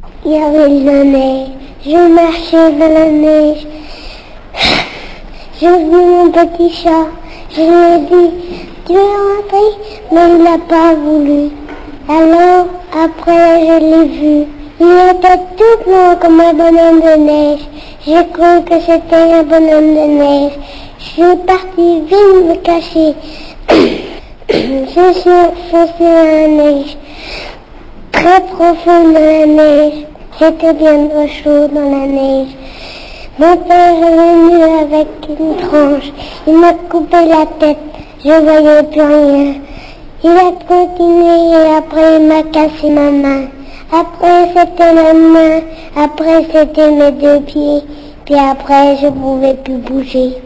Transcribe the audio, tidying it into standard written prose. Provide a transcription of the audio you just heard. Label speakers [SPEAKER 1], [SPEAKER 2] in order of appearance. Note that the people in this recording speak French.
[SPEAKER 1] Il y avait de la neige. Je marchais dans la neige. J'ai vu mon petit chat. Je lui ai dit, tu veux rentrer? Mais il n'a pas voulu. Alors, après, je l'ai vu. Il était tout blanc comme un bonhomme de neige. J'ai cru que c'était un bonhomme de neige. Je suis partie vite me cacher. Je suis enfoncée dans la neige. Très profond dans la neige. J'étais bien trop chaud dans la neige. Mon père est venu avec une tranche. Il m'a coupé la tête. Je voyais plus rien. Il a continué et après il m'a cassé ma main. Après c'était la main. Après c'était mes deux pieds. Puis après je pouvais plus bouger.